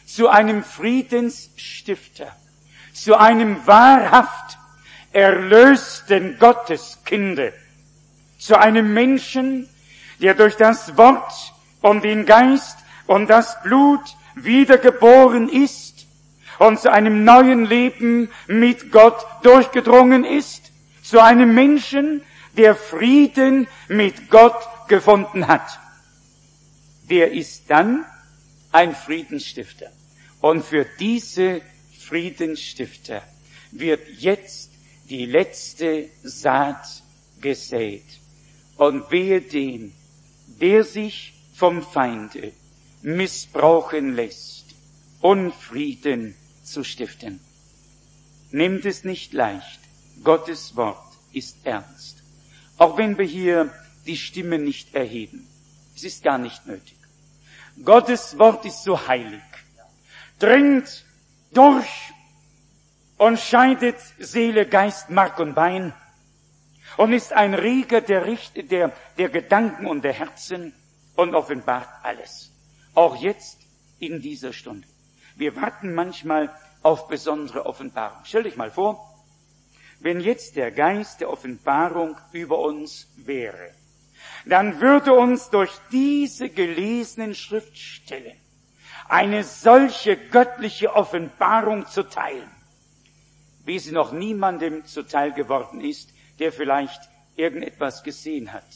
zu einem Friedensstifter, zu einem wahrhaft erlösten Gotteskinde, zu einem Menschen, der durch das Wort und den Geist und das Blut wiedergeboren ist und zu einem neuen Leben mit Gott durchgedrungen ist, zu einem Menschen, der Frieden mit Gott gefunden hat. Der ist dann ein Friedensstifter. Und für diese Friedensstifter wird jetzt die letzte Saat gesät. Und wehe dem, der sich vom Feinde missbrauchen lässt, Unfrieden zu stiften. Nehmt es nicht leicht. Gottes Wort ist ernst. Auch wenn wir hier die Stimme nicht erheben. Es ist gar nicht nötig. Gottes Wort ist so heilig, dringt durch und scheidet Seele, Geist, Mark und Bein und ist ein Reger der Gedanken und der Herzen und offenbart alles. Auch jetzt in dieser Stunde. Wir warten manchmal auf besondere Offenbarung. Stell dich mal vor, wenn jetzt der Geist der Offenbarung über uns wäre, dann würde uns durch diese gelesenen Schriftstellen eine solche göttliche Offenbarung zuteil, wie sie noch niemandem zuteil geworden ist, der vielleicht irgendetwas gesehen hat.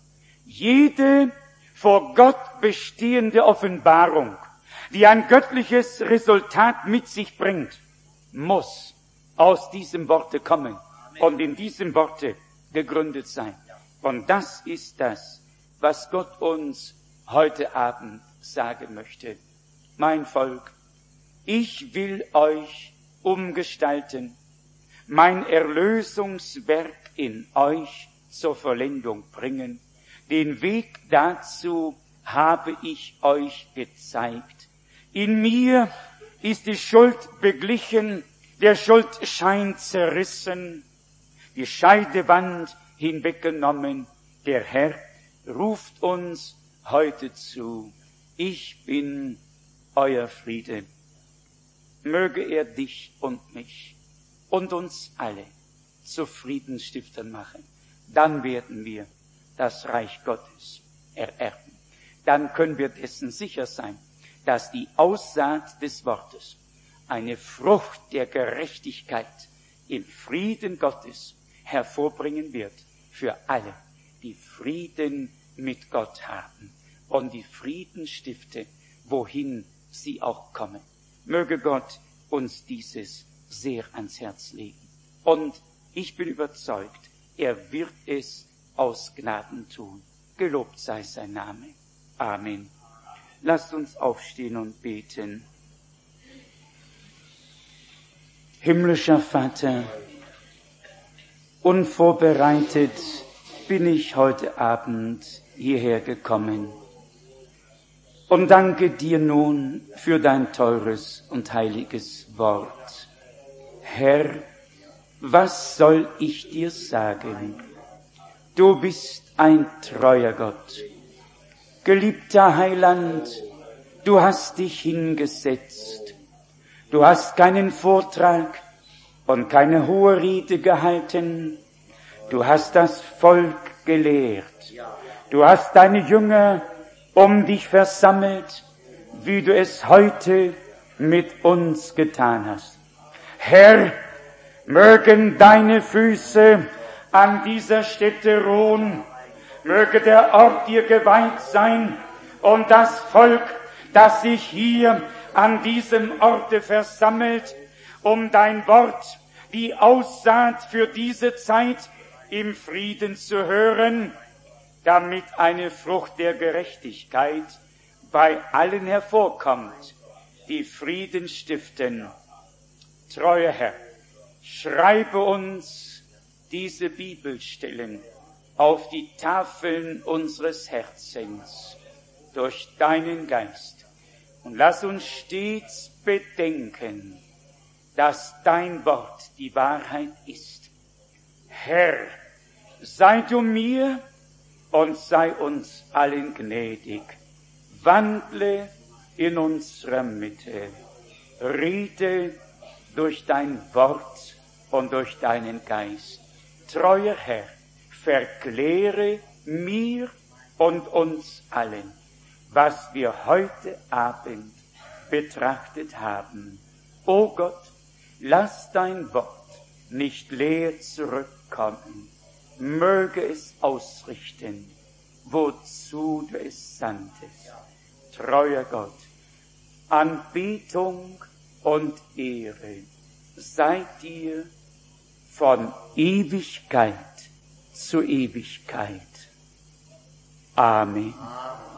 Jede vor Gott bestehende Offenbarung, die ein göttliches Resultat mit sich bringt, muss aus diesem Worte kommen und in diesem Worte gegründet sein. Und das ist das, was Gott uns heute Abend sagen möchte. Mein Volk, ich will euch umgestalten, mein Erlösungswerk in euch zur Vollendung bringen. Den Weg dazu habe ich euch gezeigt. In mir ist die Schuld beglichen, der Schuldschein zerrissen, die Scheidewand hinweggenommen. Der Herr ruft uns heute zu. Ich bin euer Friede. Möge er dich und mich und uns alle zu Friedensstiftern machen. Dann werden wir das Reich Gottes ererben. Dann können wir dessen sicher sein, dass die Aussaat des Wortes eine Frucht der Gerechtigkeit im Frieden Gottes hervorbringen wird für alle, die Frieden mit Gott haben und die Frieden stiften, wohin sie auch kommen. Möge Gott uns dieses sehr ans Herz legen. Und ich bin überzeugt, er wird es aus Gnaden tun. Gelobt sei sein Name. Amen. Lasst uns aufstehen und beten. Himmlischer Vater, unvorbereitet bin ich heute Abend hierher gekommen und danke dir nun für dein teures und heiliges Wort. Herr, was soll ich dir sagen? Du bist ein treuer Gott. Geliebter Heiland, du hast dich hingesetzt. Du hast keinen Vortrag und keine hohe Rede gehalten. Du hast das Volk gelehrt. Du hast deine Jünger um dich versammelt, wie du es heute mit uns getan hast. Herr, mögen deine Füße an dieser Stätte ruhen, möge der Ort dir geweiht sein und das Volk, das sich hier an diesem Orte versammelt, um dein Wort, die Aussaat für diese Zeit im Frieden zu hören, damit eine Frucht der Gerechtigkeit bei allen hervorkommt, die Frieden stiften. Treuer Herr, schreibe uns diese Bibelstellen auf die Tafeln unseres Herzens durch deinen Geist und lass uns stets bedenken, dass dein Wort die Wahrheit ist. Herr, sei du mir und sei uns allen gnädig. Wandle in unserer Mitte. Rede durch dein Wort und durch deinen Geist. Treuer Herr, verkläre mir und uns allen, was wir heute Abend betrachtet haben. O Gott, lass dein Wort nicht leer zurückkommen. Möge es ausrichten, wozu du es sandtest. Treuer Gott, Anbetung und Ehre sei dir von Ewigkeit zu Ewigkeit. Amen.